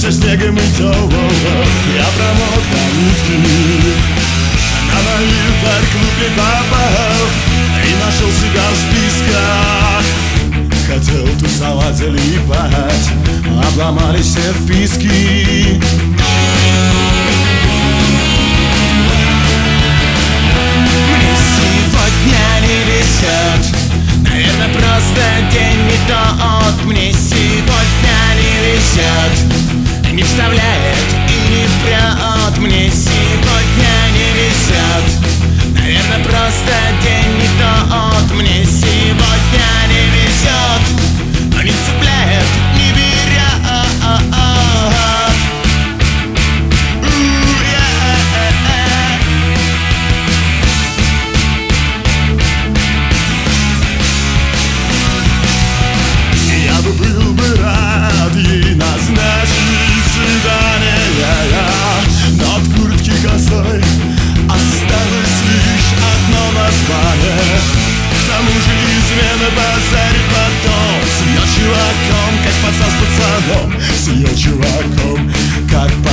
покрывшись снегом и тёлом, я промок до нитки. На мою парк-клуб не попал и нашел себя в списках. Хотел тусовать, залипать, обломались все вписки. Мне сегодня не везет, наверное, просто день не тот. Мне сегодня не везет, не вставляет и не прет. Мне сегодня не везет, наверное, просто день не тот. Мне сегодня не везет, но не цепляет, не берет. Я бы был бы рад ей назначить свидание, но от куртки косой осталось лишь одно название. К тому же измена базарит потом с ее чуваком, как пацан с пацаном, с ее чуваком, как пацан.